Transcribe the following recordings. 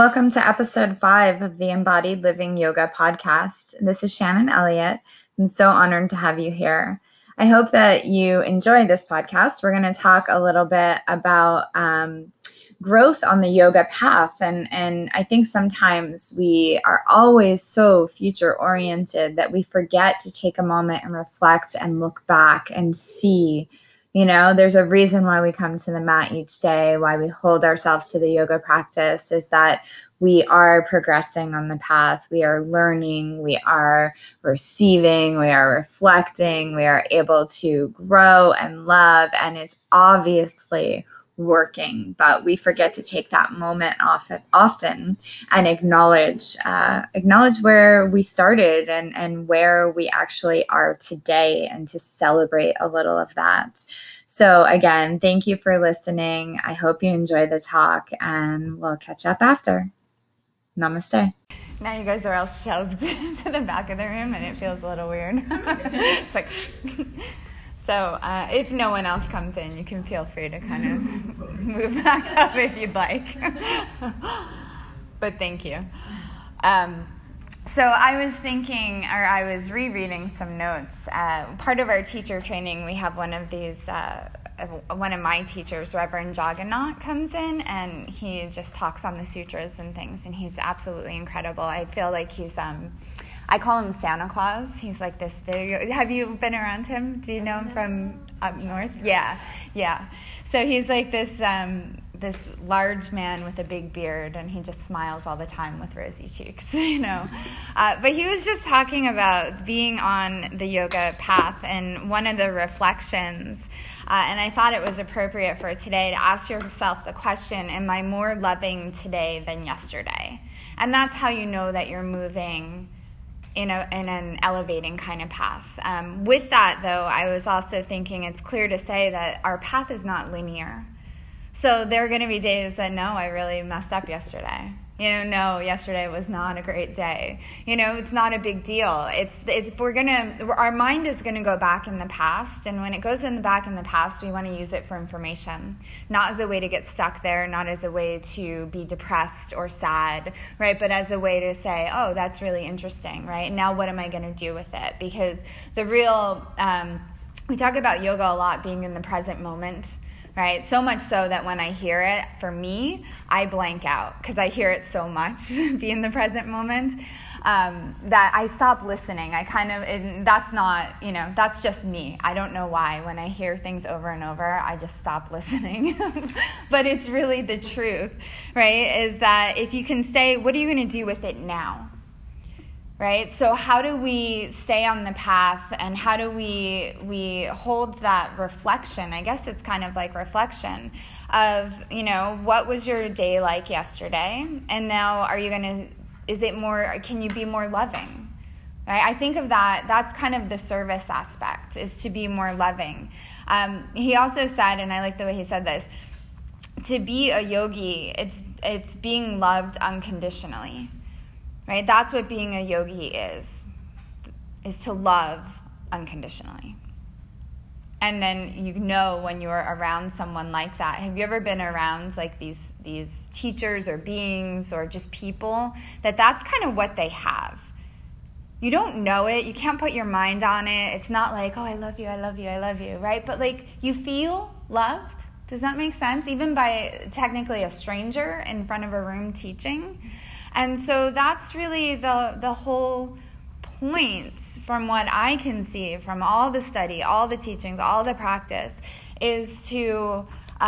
welcome to episode 5 of the Embodied Living Yoga podcast. This is Shannon Elliott. I'm so honored to have you here. I hope that you enjoy this podcast. We're going to talk a little bit about growth on the yoga path. And I think sometimes we are always so future oriented that we forget to take a moment and reflect and look back and see. You know, there's a reason why we come to the mat each day, why we hold ourselves to the yoga practice, is that we are progressing on the path. We are learning, we are receiving, we are reflecting, we are able to grow and love. And it's obviously working, but we forget to take that moment often and acknowledge where we started and where we actually are today, and to celebrate a little of that. So again, thank you for listening. I hope you enjoy the talk, and we'll catch up after. Namaste. Now you guys are all shoved to the back of the room, and it feels a little weird. It's like, so if no one else comes in, you can feel free to kind of move back up if you'd like. But thank you. So I was thinking, or I was rereading some notes. Part of our teacher training, we have one of these, one of my teachers, Reverend Jagannath, comes in, and he just talks on the sutras and things, and he's absolutely incredible. I feel like he's, I call him Santa Claus. He's like this big. Have you been around him? Do you know him from up north? Yeah. So he's like this this large man with a big beard, and he just smiles all the time with rosy cheeks, you know. But he was just talking about being on the yoga path, and one of the reflections, and I thought it was appropriate for today to ask yourself the question, am I more loving today than yesterday? And that's how you know that you're moving in an elevating kind of path. With that, though, I was also thinking it's clear to say that our path is not linear. So there are going to be days that, no, I really messed up yesterday. No, yesterday was not a great day. It's not a big deal. It's our mind is going to go back in the past, and when it goes back in the past, we want to use it for information, not as a way to get stuck there, not as a way to be depressed or sad, right? But as a way to say, oh, that's really interesting, right? Now what am I going to do with it? Because the real, we talk about yoga a lot being in the present moment, right? So much so that when I hear it, for me, I blank out because I hear it so much, be in the present moment, that I stop listening. That's not, that's just me. I don't know why. When I hear things over and over, I just stop listening. But it's really the truth, right? Is that if you can say, what are you going to do with it now? Right? So how do we stay on the path, and how do we hold that reflection? I guess it's kind of like reflection of, what was your day like yesterday? And now can you be more loving? Right? I think of that's kind of the service aspect, is to be more loving. He also said, and I like the way he said this, to be a yogi, it's being loved unconditionally. Right? That's what being a yogi is to love unconditionally. And then when you're around someone like that, have you ever been around like these teachers or beings or just people that's kind of what they have? You don't know it. You can't put your mind on it. It's not like, oh, I love you, I love you, I love you, right? But like you feel loved. Does that make sense? Even by technically a stranger in front of a room teaching. And so that's really the whole point, from what I can see from all the study, all the teachings, all the practice, is to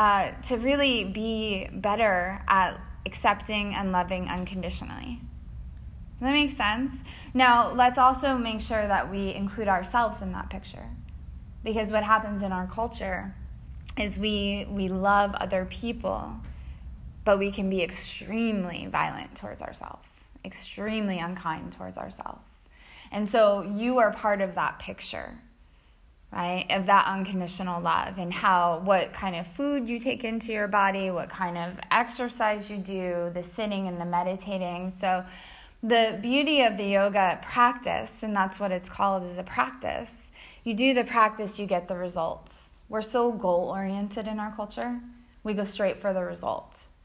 really be better at accepting and loving unconditionally. Does that make sense? Now, let's also make sure that we include ourselves in that picture. Because what happens in our culture is we love other people, but we can be extremely violent towards ourselves, extremely unkind towards ourselves. And so you are part of that picture, right, of that unconditional love, and what kind of food you take into your body, what kind of exercise you do, the sitting and the meditating. So the beauty of the yoga practice, and that's what it's called, is a practice. You do the practice, you get the results. We're so goal-oriented in our culture. We go straight for the results.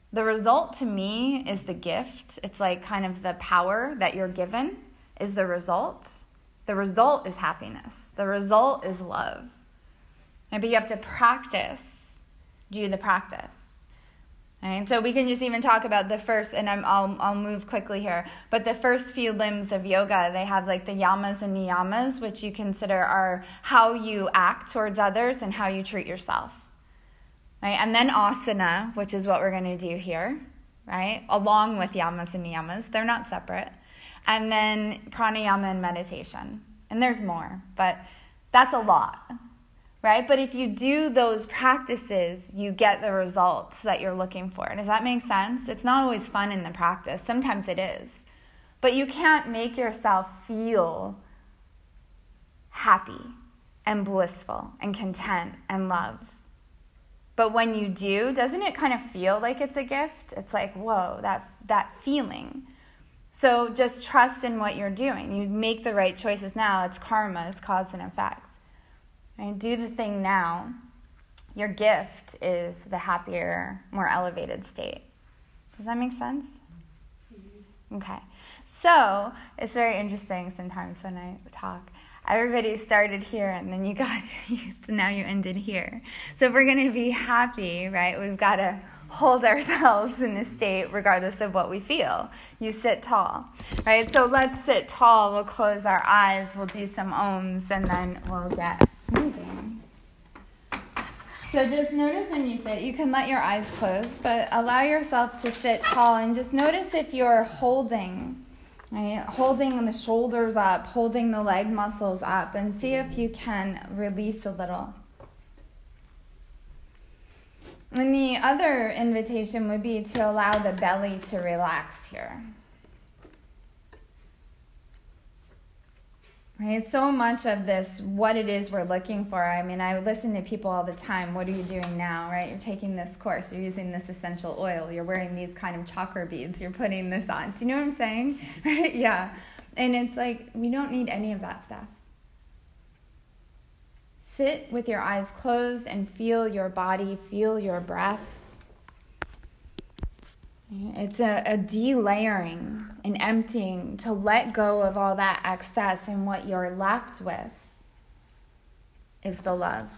The result to me is the gift. It's like kind of the power that you're given is the result. The result is happiness. The result is love. But you have to practice, do the practice. Right? So we can just even talk about the first, and I'll move quickly here, but the first few limbs of yoga, they have like the yamas and niyamas, which you consider are how you act towards others and how you treat yourself. Right? And then asana, which is what we're going to do here, right? Along with yamas and niyamas. They're not separate. And then pranayama and meditation. And there's more, but that's a lot. Right? But if you do those practices, you get the results that you're looking for. Does that make sense? It's not always fun in the practice. Sometimes it is. But you can't make yourself feel happy and blissful and content and love. But when you do, doesn't it kind of feel like it's a gift? It's like, whoa, that feeling. So just trust in what you're doing. You make the right choices now. It's karma. It's cause and effect. Right? Do the thing now. Your gift is the happier, more elevated state. Does that make sense? Okay. So it's very interesting sometimes when I talk. Everybody started here and then you got so now you ended here. So if we're going to be happy, right, we've got to hold ourselves in a state regardless of what we feel. You sit tall, right? So let's sit tall. We'll close our eyes. We'll do some ohms and then we'll get moving. So just notice when you sit, you can let your eyes close, but allow yourself to sit tall and just notice if you're holding, right? Holding the shoulders up, holding the leg muscles up, and see if you can release a little. And the other invitation would be to allow the belly to relax here. Right? So much of this, what it is we're looking for. I mean, I listen to people all the time. What are you doing now, right? You're taking this course. You're using this essential oil. You're wearing these kind of chakra beads. You're putting this on. Do you know what I'm saying? Right? Yeah. And it's like, we don't need any of that stuff. Sit with your eyes closed and feel your body, feel your breath. It's a delayering, an emptying, to let go of all that excess, and what you're left with is the love.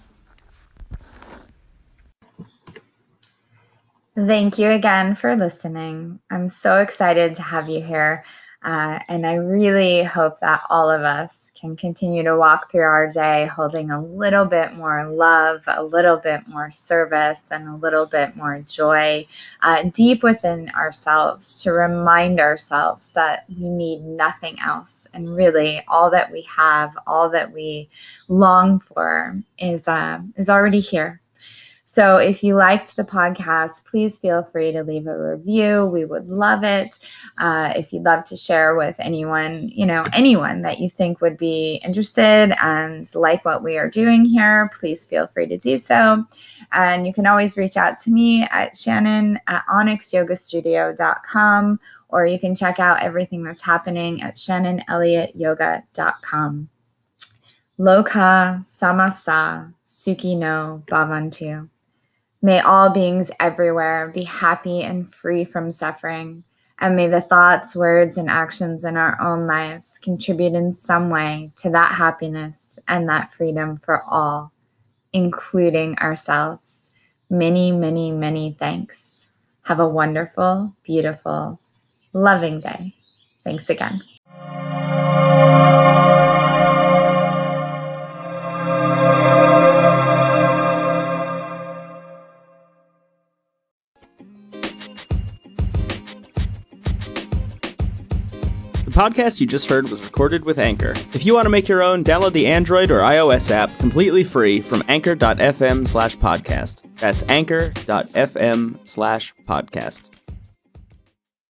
Thank you again for listening. I'm so excited to have you here. And I really hope that all of us can continue to walk through our day holding a little bit more love, a little bit more service, and a little bit more joy deep within ourselves, to remind ourselves that we need nothing else. And really, all that we have, all that we long for is already here. So if you liked the podcast, please feel free to leave a review. We would love it. If you'd love to share with anyone that you think would be interested and like what we are doing here, please feel free to do so. And you can always reach out to me at Shannon@onyxyogastudio.com, or you can check out everything that's happening at ShannonElliottYoga.com. Loka samasta sukhino bhavantu. May all beings everywhere be happy and free from suffering, and may the thoughts, words, and actions in our own lives contribute in some way to that happiness and that freedom for all, including ourselves. Many, many, many thanks. Have a wonderful, beautiful, loving day. Thanks again. The podcast you just heard was recorded with Anchor. If you want to make your own, download the Android or iOS app completely free from anchor.fm/podcast. That's anchor.fm/podcast.